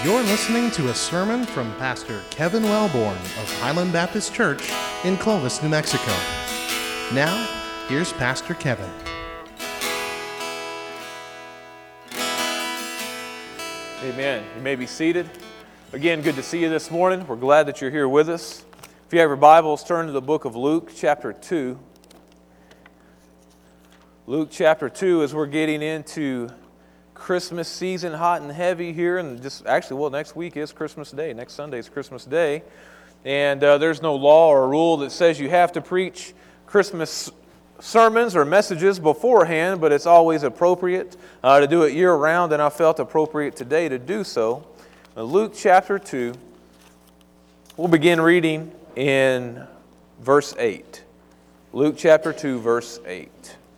You're listening to a sermon from Pastor Kevin Wellborn of Highland Baptist Church in Clovis, New Mexico. Now, here's Pastor Kevin. Amen. You may be seated. Again, good to see you this morning. We're glad that you're here with us. If you have your Bibles, turn to the book of Luke, chapter 2. Luke chapter 2, as we're getting into Christmas season, hot and heavy here, and next week is Christmas Day. Next Sunday is Christmas Day, and there's no law or rule that says you have to preach Christmas sermons or messages beforehand, but it's always appropriate to do it year-round, and I felt appropriate today to do so. Luke chapter 2, we'll begin reading in verse 8. Luke chapter 2, verse 8.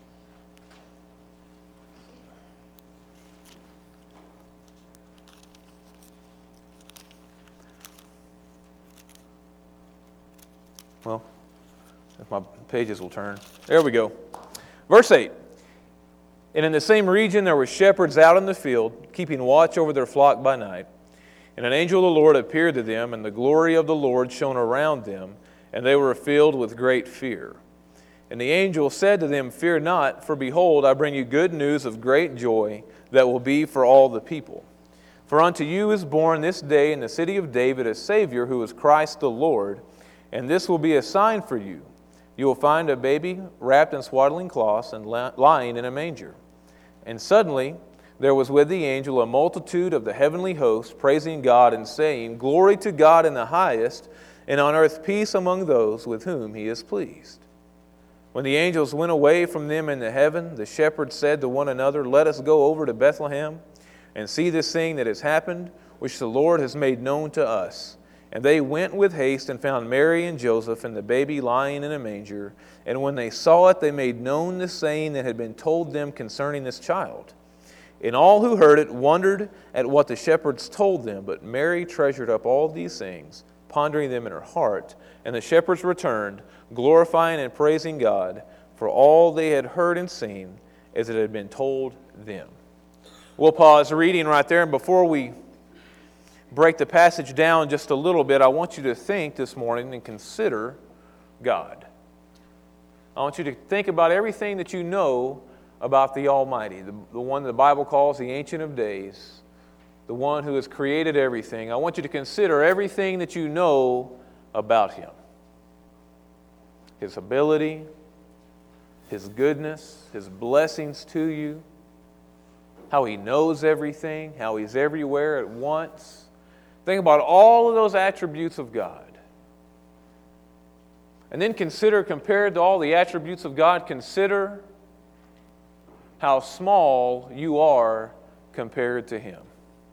Well, if my pages will turn. There we go. Verse 8. And in the same region there were shepherds out in the field, keeping watch over their flock by night. And an angel of the Lord appeared to them, and the glory of the Lord shone around them, and they were filled with great fear. And the angel said to them, Fear not, for behold, I bring you good news of great joy that will be for all the people. For unto you is born this day in the city of David a Savior, who is Christ the Lord. And this will be a sign for you. You will find a baby wrapped in swaddling cloths and lying in a manger. And suddenly there was with the angel a multitude of the heavenly host, praising God and saying, Glory to God in the highest, and on earth peace among those with whom he is pleased. When the angels went away from them into heaven, the shepherds said to one another, Let us go over to Bethlehem and see this thing that has happened, which the Lord has made known to us. And they went with haste and found Mary and Joseph and the baby lying in a manger. And when they saw it, they made known the saying that had been told them concerning this child. And all who heard it wondered at what the shepherds told them. But Mary treasured up all these things, pondering them in her heart. And the shepherds returned, glorifying and praising God for all they had heard and seen, as it had been told them. We'll pause reading right there, and before we break the passage down just a little bit, I want you to think this morning and consider God. I want you to think about everything that you know about the Almighty, the one the Bible calls the Ancient of Days, the one who has created everything. I want you to consider everything that you know about Him. His ability, His goodness, His blessings to you, how He knows everything, how He's everywhere at once. Think about all of those attributes of God. And then compared to all the attributes of God, consider how small you are compared to Him.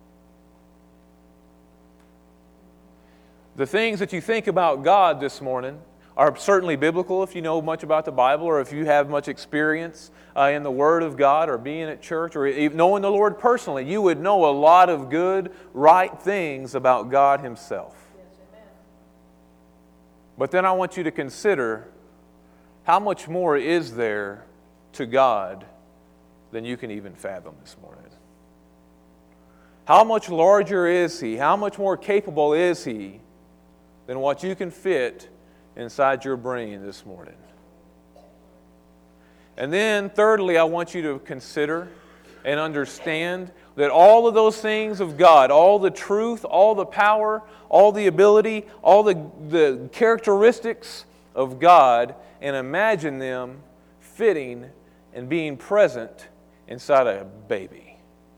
The things that you think about God this morning are certainly biblical if you know much about the Bible, or if you have much experience in the Word of God, or being at church, or even knowing the Lord personally. You would know a lot of good, right things about God Himself. Yes, amen. But then I want you to consider how much more is there to God than you can even fathom this morning. How much larger is He? How much more capable is He than what you can fit inside your brain this morning? And then thirdly, I want you to consider and understand that all of those things of God, all the truth, all the power, all the ability, all the characteristics of God, and imagine them fitting and being present inside a baby.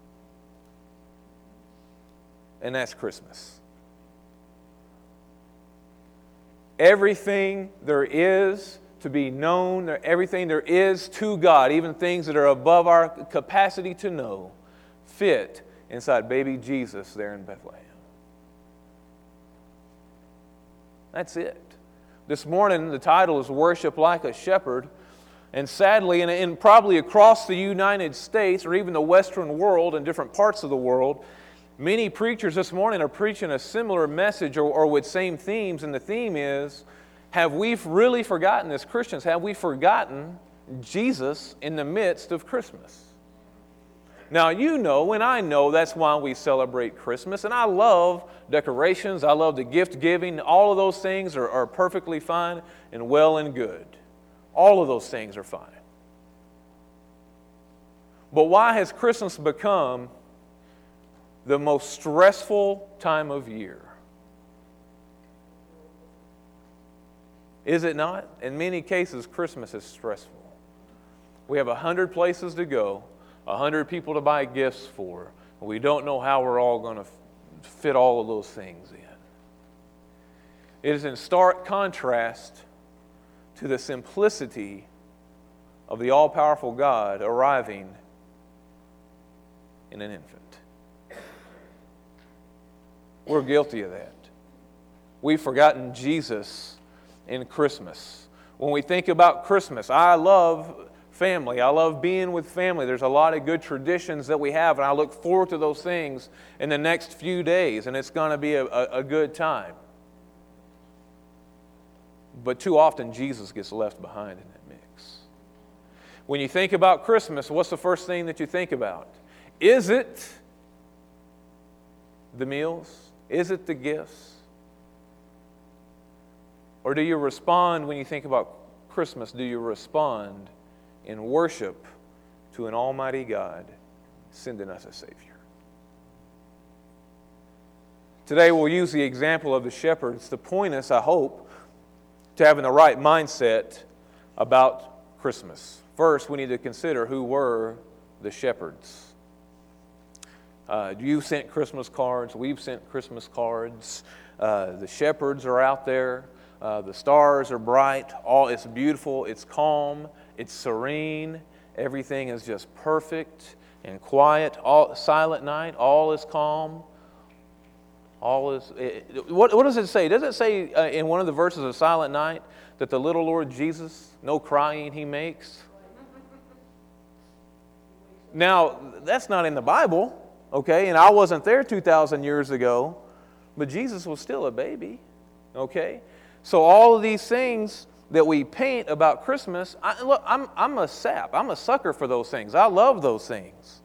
And that's Christmas. Everything there is to be known, everything there is to God, even things that are above our capacity to know, fit inside baby Jesus there in Bethlehem. That's it. This morning, the title is Worship Like a Shepherd. And sadly, and probably across the United States, or even the Western world and different parts of the world, many preachers this morning are preaching a similar message or with same themes, and the theme is, have we really forgotten as Christians, have we forgotten Jesus in the midst of Christmas? Now, you know, and I know that's why we celebrate Christmas. And I love decorations. I love the gift giving. All of those things are perfectly fine and well and good. All of those things are fine. But why has Christmas become the most stressful time of year? Is it not? In many cases, Christmas is stressful. We have 100 places to go, 100 people to buy gifts for. We don't know how we're all going to fit all of those things in. It is in stark contrast to the simplicity of the all-powerful God arriving in an infant. We're guilty of that. We've forgotten Jesus in Christmas. When we think about Christmas, I love family. I love being with family. There's a lot of good traditions that we have, and I look forward to those things in the next few days, and it's going to be a good time. But too often, Jesus gets left behind in that mix. When you think about Christmas, what's the first thing that you think about? Is it the meals? Is it the gifts? Or do you respond when you think about Christmas? Do you respond in worship to an almighty God sending us a Savior? Today we'll use the example of the shepherds to point us, I hope, to having the right mindset about Christmas. First, we need to consider who were the shepherds. You sent Christmas cards. We've sent Christmas cards. The shepherds are out there. The stars are bright. It's beautiful. It's calm. It's serene. Everything is just perfect and quiet. Silent night. All is calm. What does it say? Does it say in one of the verses of Silent Night that the little Lord Jesus, no crying he makes? Now, that's not in the Bible. Okay, and I wasn't there 2,000 years ago, but Jesus was still a baby. Okay, so all of these things that we paint about Christmas, I'm a sap. I'm a sucker for those things. I love those things.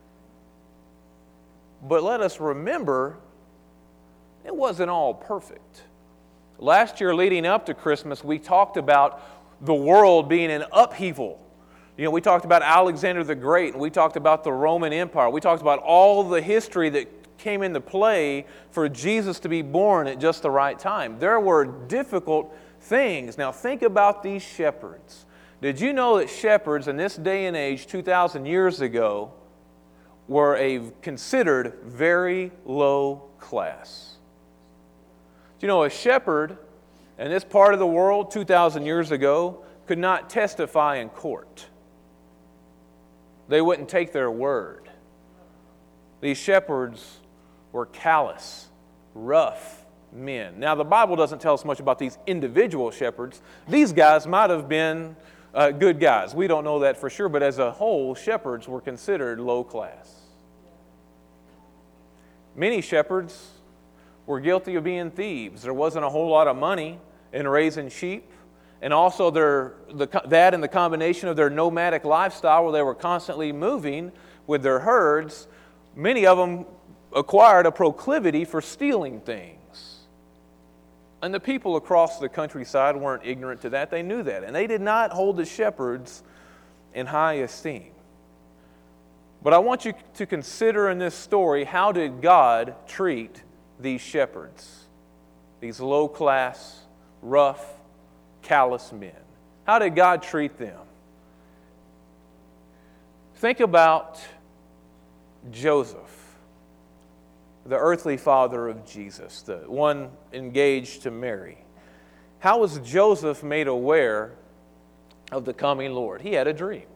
But let us remember, it wasn't all perfect. Last year, leading up to Christmas, we talked about the world being in upheaval. You know, we talked about Alexander the Great, and we talked about the Roman Empire. We talked about all the history that came into play for Jesus to be born at just the right time. There were difficult things. Now, think about these shepherds. Did you know that shepherds in this day and age, 2,000 years ago, were considered very low class? Do you know a shepherd in this part of the world 2,000 years ago could not testify in court? They wouldn't take their word. These shepherds were callous, rough men. Now, the Bible doesn't tell us much about these individual shepherds. These guys might have been good guys. We don't know that for sure, but as a whole, shepherds were considered low class. Many shepherds were guilty of being thieves. There wasn't a whole lot of money in raising sheep. And also that and the combination of their nomadic lifestyle where they were constantly moving with their herds, many of them acquired a proclivity for stealing things. And the people across the countryside weren't ignorant to that. They knew that. And they did not hold the shepherds in high esteem. But I want you to consider in this story, how did God treat these shepherds? These low-class, rough, callous men. How did God treat them? Think about Joseph, the earthly father of Jesus, the one engaged to Mary. How was Joseph made aware of the coming Lord? He had a dream.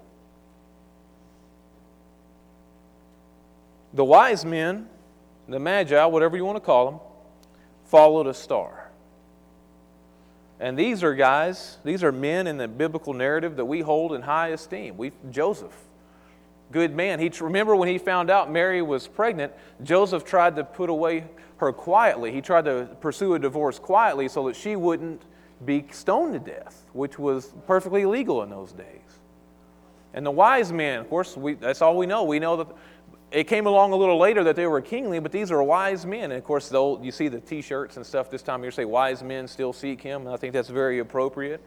The wise men, the magi, whatever you want to call them, followed a star. And these are men in the biblical narrative that we hold in high esteem. Joseph, good man. Remember when he found out Mary was pregnant, Joseph tried to put away her quietly. He tried to pursue a divorce quietly so that she wouldn't be stoned to death, which was perfectly legal in those days. And the wise men, of course, that's all we know. We know that it came along a little later that they were kingly, but these are wise men. And of course, you see the T-shirts and stuff this time of year say, "Wise men still seek him," and I think that's very appropriate.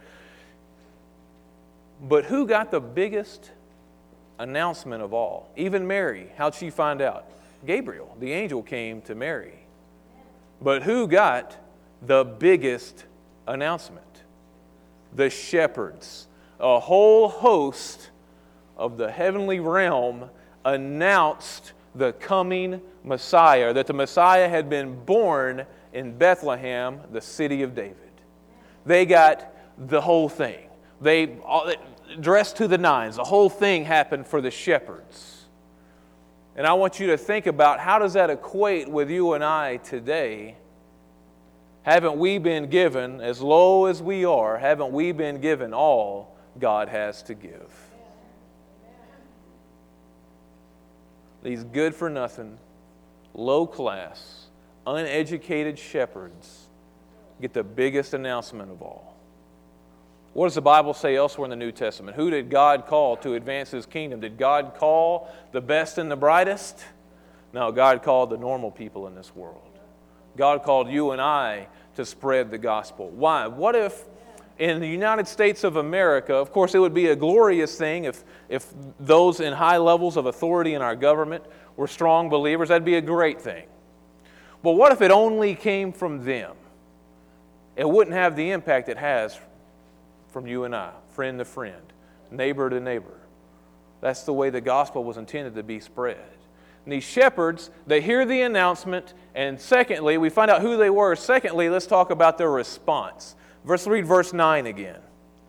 But who got the biggest announcement of all? Even Mary. How'd she find out? Gabriel, the angel, came to Mary. But who got the biggest announcement? The shepherds. A whole host of the heavenly realm announced the coming Messiah, that the Messiah had been born in Bethlehem, the city of David. They got the whole thing. They dressed to the nines. The whole thing happened for the shepherds. And I want you to think about, how does that equate with you and I today? Haven't we been given, as low as we are, haven't we been given all God has to give? These good-for-nothing, low-class, uneducated shepherds get the biggest announcement of all. What does the Bible say elsewhere in the New Testament? Who did God call to advance His kingdom? Did God call the best and the brightest? No, God called the normal people in this world. God called you and I to spread the gospel. Why? What if in the United States of America, of course it would be a glorious thing if those in high levels of authority in our government were strong believers. That'd be a great thing. But what if it only came from them? It wouldn't have the impact it has from you and I, friend to friend, neighbor to neighbor. That's the way the gospel was intended to be spread. And these shepherds, they hear the announcement, and secondly, we find out who they were. Secondly, let's talk about their response. Read verse 9 again.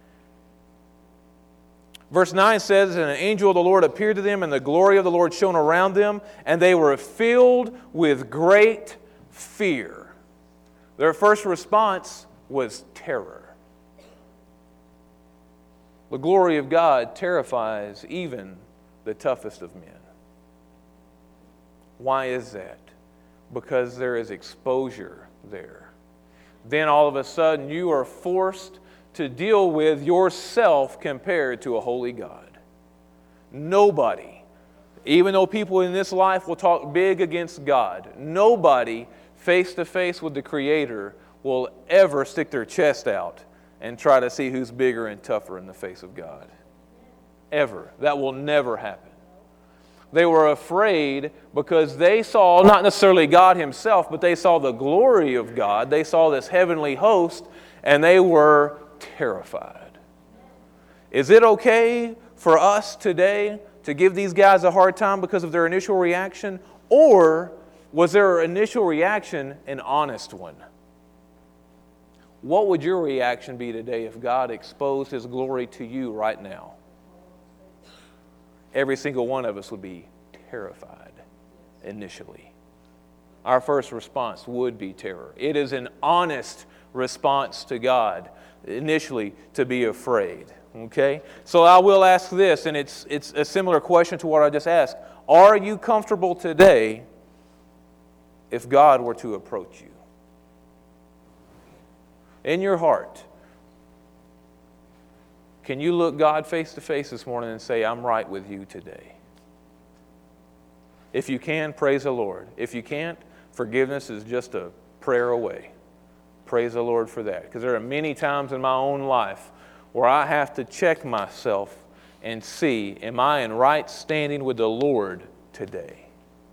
Verse 9 says, "And an angel of the Lord appeared to them, and the glory of the Lord shone around them, and they were filled with great fear." Their first response was terror. The glory of God terrifies even the toughest of men. Why is that? Because there is exposure there. Then all of a sudden you are forced to deal with yourself compared to a holy God. Nobody, even though people in this life will talk big against God, nobody face to face with the Creator will ever stick their chest out and try to see who's bigger and tougher in the face of God. Ever. That will never happen. They were afraid because they saw, not necessarily God Himself, but they saw the glory of God. They saw this heavenly host, and they were terrified. Is it okay for us today to give these guys a hard time because of their initial reaction? Or was their initial reaction an honest one? What would your reaction be today if God exposed His glory to you right now? Every single one of us would be terrified initially. Our first response would be terror. It is an honest response to God initially to be afraid. Okay? So I will ask this, and it's a similar question to what I just asked. Are you comfortable today if God were to approach you? In your heart, can you look God face to face this morning and say, "I'm right with you today"? If you can, praise the Lord. If you can't, forgiveness is just a prayer away. Praise the Lord for that. Because there are many times in my own life where I have to check myself and see, am I in right standing with the Lord today?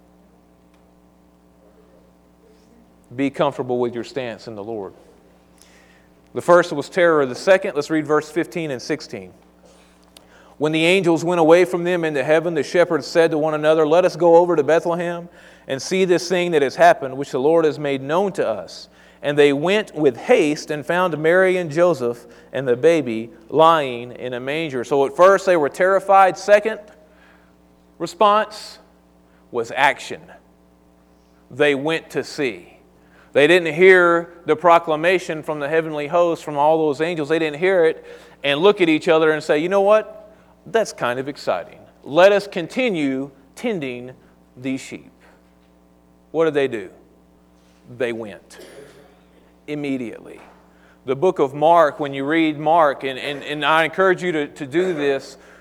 Be comfortable with your stance in the Lord. The first was terror. The second, let's read verse 15 and 16. When the angels went away from them into heaven, the shepherds said to one another, "Let us go over to Bethlehem and see this thing that has happened, which the Lord has made known to us." And they went with haste and found Mary and Joseph and the baby lying in a manger. So at first they were terrified. Second response was action. They went to see. They didn't hear the proclamation from the heavenly host, from all those angels. They didn't hear it and look at each other and say, "You know what? That's kind of exciting. Let us continue tending these sheep." What did they do? They went immediately. The book of Mark, when you read Mark, and I encourage you to do this,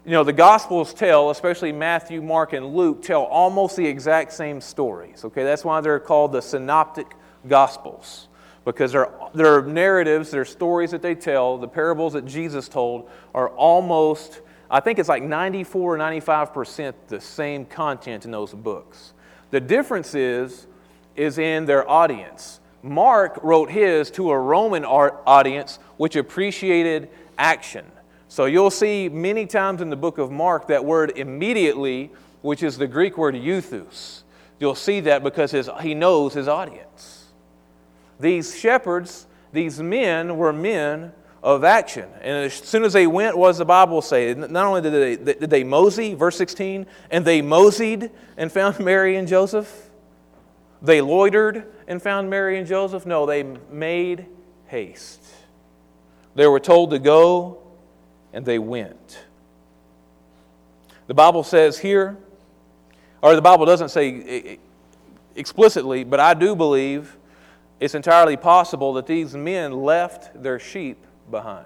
The Gospels tell, especially Matthew, Mark, and Luke, tell almost the exact same stories. Okay, that's why they're called the Synoptic Gospels, because their narratives, their stories that they tell, the parables that Jesus told, are almost, I think it's like 94 or 95% the same content in those books. The difference is in their audience. Mark wrote his to a Roman audience which appreciated action. So you'll see many times in the book of Mark that word immediately, which is the Greek word euthus. You'll see that because he knows his audience. These shepherds, these men were men of action. And as soon as they went, what does the Bible say? Not only did they mosey, verse 16, and they moseyed and found Mary and Joseph. They loitered and found Mary and Joseph. No, they made haste. They were told to go, and they went. The Bible says here, or the Bible doesn't say explicitly, but I do believe it's entirely possible that these men left their sheep behind.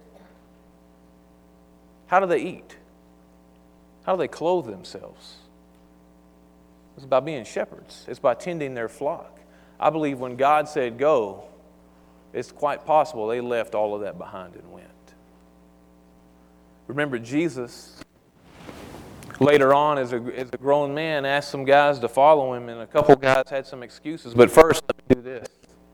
How do they eat? How do they clothe themselves? It's by being shepherds. It's by tending their flock. I believe when God said go, it's quite possible they left all of that behind and went. Remember, Jesus, later on as a grown man, asked some guys to follow him, and a couple guys had some excuses. But first, let me do this.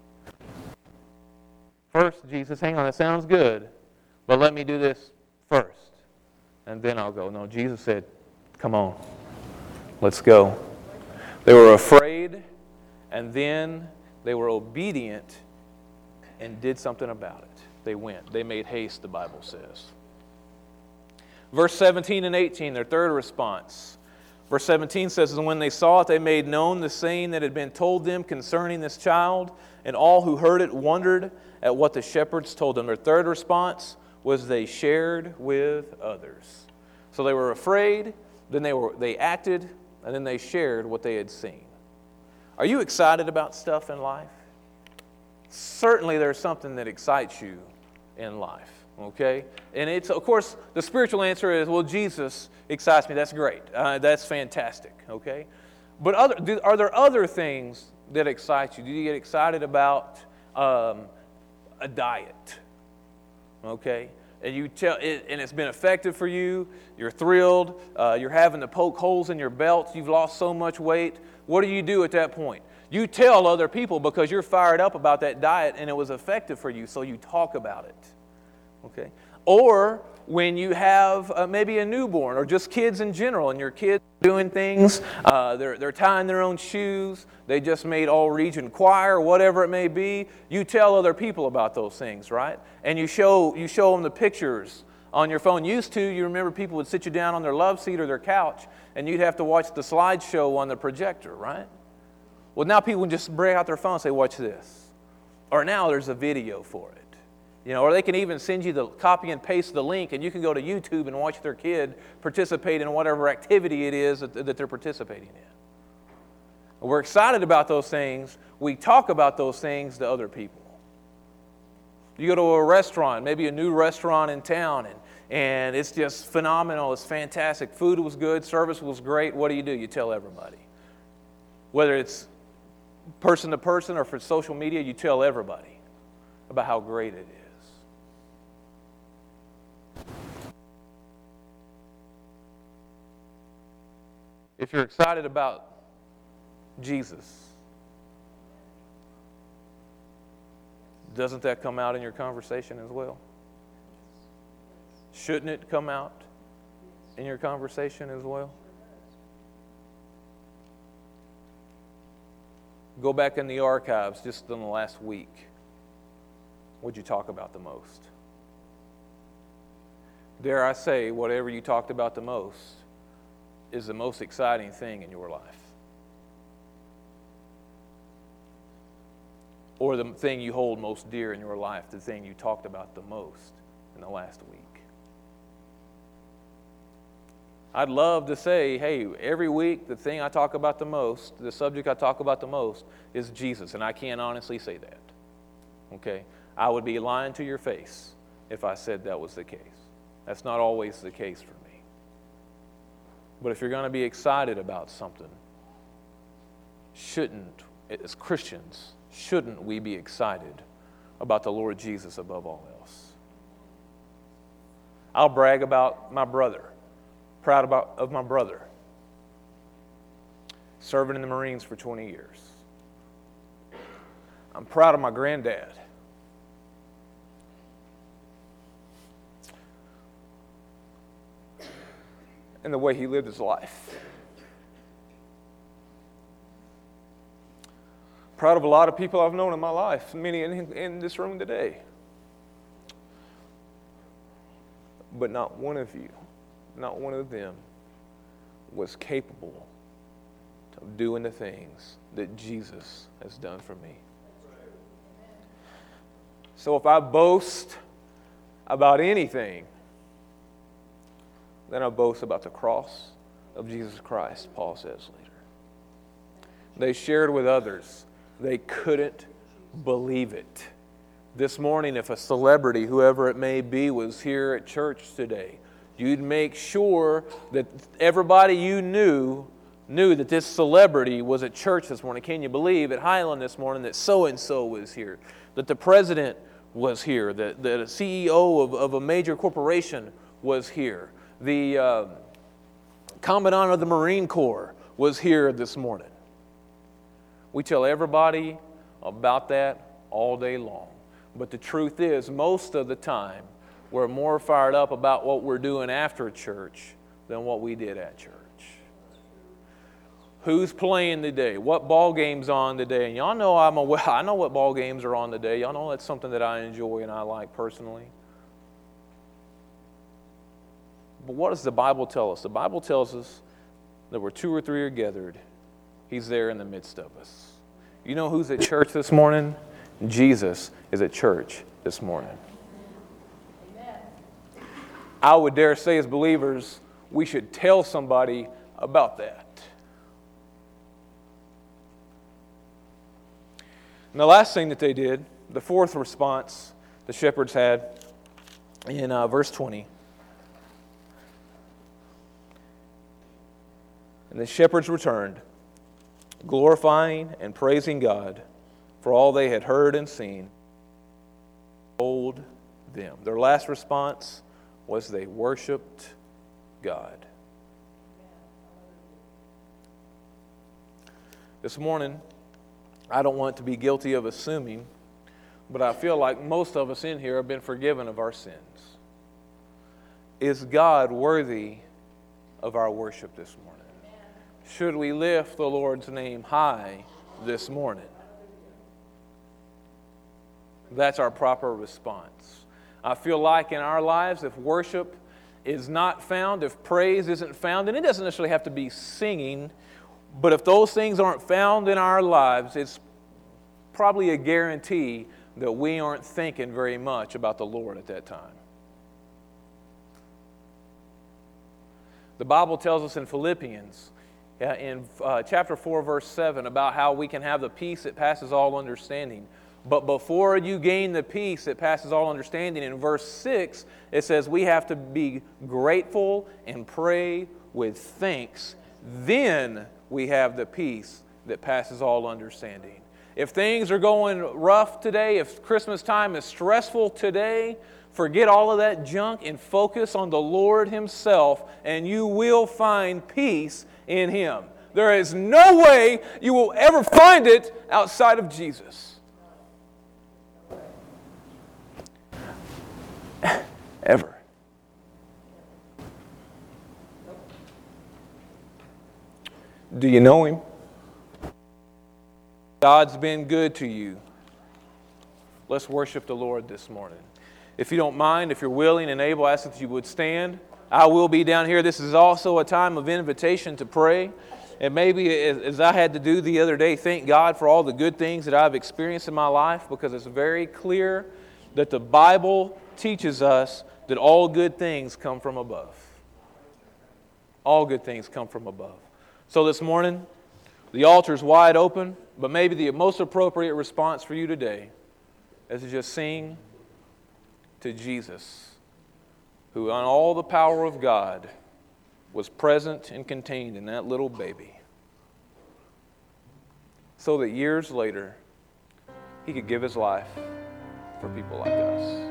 First, Jesus, hang on, that sounds good, but let me do this first, and then I'll go. No, Jesus said, come on, let's go. They were afraid, and then they were obedient and did something about it. They went. They made haste, the Bible says. Verse 17 and 18, their third response. Verse 17 says, and when they saw it, they made known the saying that had been told them concerning this child, and all who heard it wondered at what the shepherds told them. Their third response was they shared with others. So they were afraid, then they acted, and then they shared what they had seen. Are you excited about stuff in life? Certainly there's something that excites you in life. Okay? And it's, of course, the spiritual answer is, well, Jesus excites me. That's great. That's fantastic. Okay? But are there other things that excite you? Do you get excited about a diet? Okay? And you tell it, and it's been effective for you. You're thrilled. You're having to poke holes in your belt. You've lost so much weight. What do you do at that point? You tell other people because you're fired up about that diet and it was effective for you, so you talk about it. Okay? Or when you have maybe a newborn or just kids in general, and your kids are doing things, they're tying their own shoes, they just made all-region choir, whatever it may be, you tell other people about those things, right? And you show them the pictures on your phone. Used to, you remember people would sit you down on their love seat or their couch, and you'd have to watch the slideshow on the projector, right? Well, now people can just break out their phone and say, watch this. Or now there's a video for it. Or they can even send you the copy and paste the link, and you can go to YouTube and watch their kid participate in whatever activity it is that they're participating in. We're excited about those things. We talk about those things to other people. You go to a restaurant, maybe a new restaurant in town, and it's just phenomenal. It's fantastic. Food was good. Service was great. What do? You tell everybody. Whether it's person to person or for social media, you tell everybody about how great it is. If you're excited about Jesus, doesn't that come out in your conversation as well? Shouldn't it come out in your conversation as well? Go back in the archives just in the last week. What'd you talk about the most? Dare I say, whatever you talked about the most is the most exciting thing in your life. Or the thing you hold most dear in your life, the thing you talked about the most in the last week. I'd love to say, hey, every week the thing I talk about the most, the subject I talk about the most is Jesus, and I can't honestly say that. Okay? I would be lying to your face if I said that was the case. That's not always the case for me. But if you're going to be excited about something, as Christians, shouldn't we be excited about the Lord Jesus above all else? I'll brag about my brother, proud of my brother, serving in the Marines for 20 years. I'm proud of my granddad. And the way he lived his life. Proud of a lot of people I've known in my life, many in this room today. But not one of you, not one of them was capable of doing the things that Jesus has done for me. So if I boast about anything, then I boast about the cross of Jesus Christ, Paul says later. They shared with others. They couldn't believe it. This morning, if a celebrity, whoever it may be, was here at church today, you'd make sure that everybody you knew that this celebrity was at church this morning. Can you believe at Highland this morning that so-and-so was here, that the president was here, that the CEO of a major corporation was here, the commandant of the Marine Corps was here this morning. We tell everybody about that all day long. But the truth is, most of the time, we're more fired up about what we're doing after church than what we did at church. Who's playing today? What ball game's on today? And y'all know I know what ball games are on today. Y'all know that's something that I enjoy and I like personally. But what does the Bible tell us? The Bible tells us that where 2 or 3 are gathered, He's there in the midst of us. You know who's at church this morning? Jesus is at church this morning. Amen. I would dare say as believers, we should tell somebody about that. And the last thing that they did, the fourth response the shepherds had in verse 20. And the shepherds returned, glorifying and praising God for all they had heard and seen. Told them. Their last response was they worshiped God. This morning, I don't want to be guilty of assuming, but I feel like most of us in here have been forgiven of our sins. Is God worthy of our worship this morning? Should we lift the Lord's name high this morning? That's our proper response. I feel like in our lives, if worship is not found, if praise isn't found, and it doesn't necessarily have to be singing, but if those things aren't found in our lives, it's probably a guarantee that we aren't thinking very much about the Lord at that time. The Bible tells us in Philippians, in chapter 4, verse 7, about how we can have the peace that passes all understanding. But before you gain the peace that passes all understanding, in verse 6, it says we have to be grateful and pray with thanks. Then we have the peace that passes all understanding. If things are going rough today, if Christmas time is stressful today, forget all of that junk and focus on the Lord Himself, and you will find peace in Him. There is no way you will ever find it outside of Jesus. Ever. Do you know Him? God's been good to you. Let's worship the Lord this morning. If you don't mind, if you're willing and able, I ask that you would stand. I will be down here. This is also a time of invitation to pray. And maybe, as I had to do the other day, thank God for all the good things that I've experienced in my life, because it's very clear that the Bible teaches us that all good things come from above. All good things come from above. So this morning, the altar's wide open, but maybe the most appropriate response for you today is to just sing to Jesus, who on all the power of God was present and contained in that little baby, so that years later, he could give his life for people like us.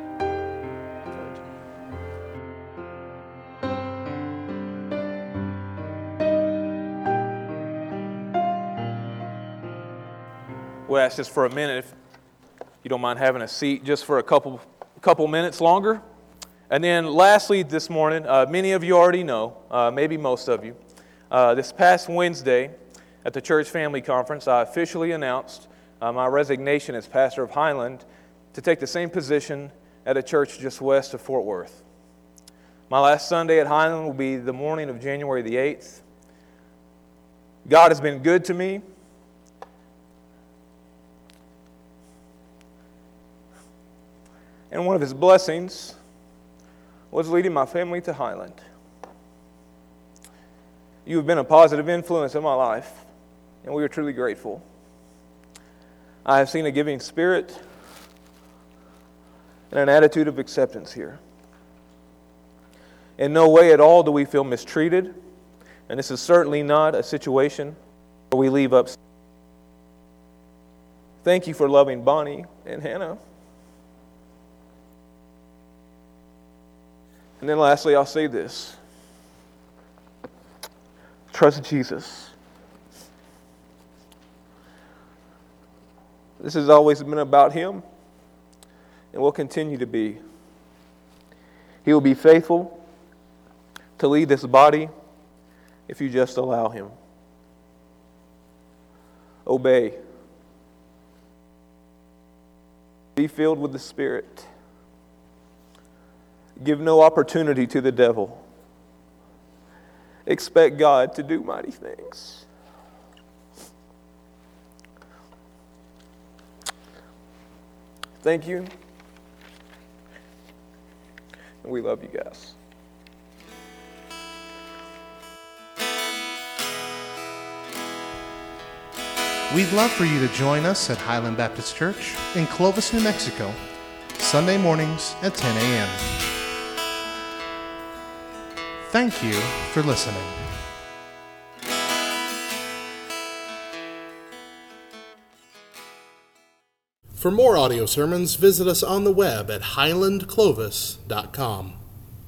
We'll ask just for a minute if you don't mind having a seat just for a couple minutes longer. And then lastly this morning, many of you already know, maybe most of you, this past Wednesday at the Church Family Conference, I officially announced my resignation as pastor of Highland to take the same position at a church just west of Fort Worth. My last Sunday at Highland will be the morning of January the 8th. God has been good to me. And one of His blessings was leading my family to Highland. You have been a positive influence in my life, and we are truly grateful. I have seen a giving spirit and an attitude of acceptance here. In no way at all do we feel mistreated, and this is certainly not a situation where we leave upset. Thank you for loving Bonnie and Hannah. And then lastly, I'll say this. Trust Jesus. This has always been about Him and will continue to be. He will be faithful to lead this body if you just allow Him. Obey. Be filled with the Spirit. Give no opportunity to the devil. Expect God to do mighty things. Thank you. And we love you guys. We'd love for you to join us at Highland Baptist Church in Clovis, New Mexico, Sunday mornings at 10 a.m. Thank you for listening. For more audio sermons, visit us on the web at highlandclovis.com.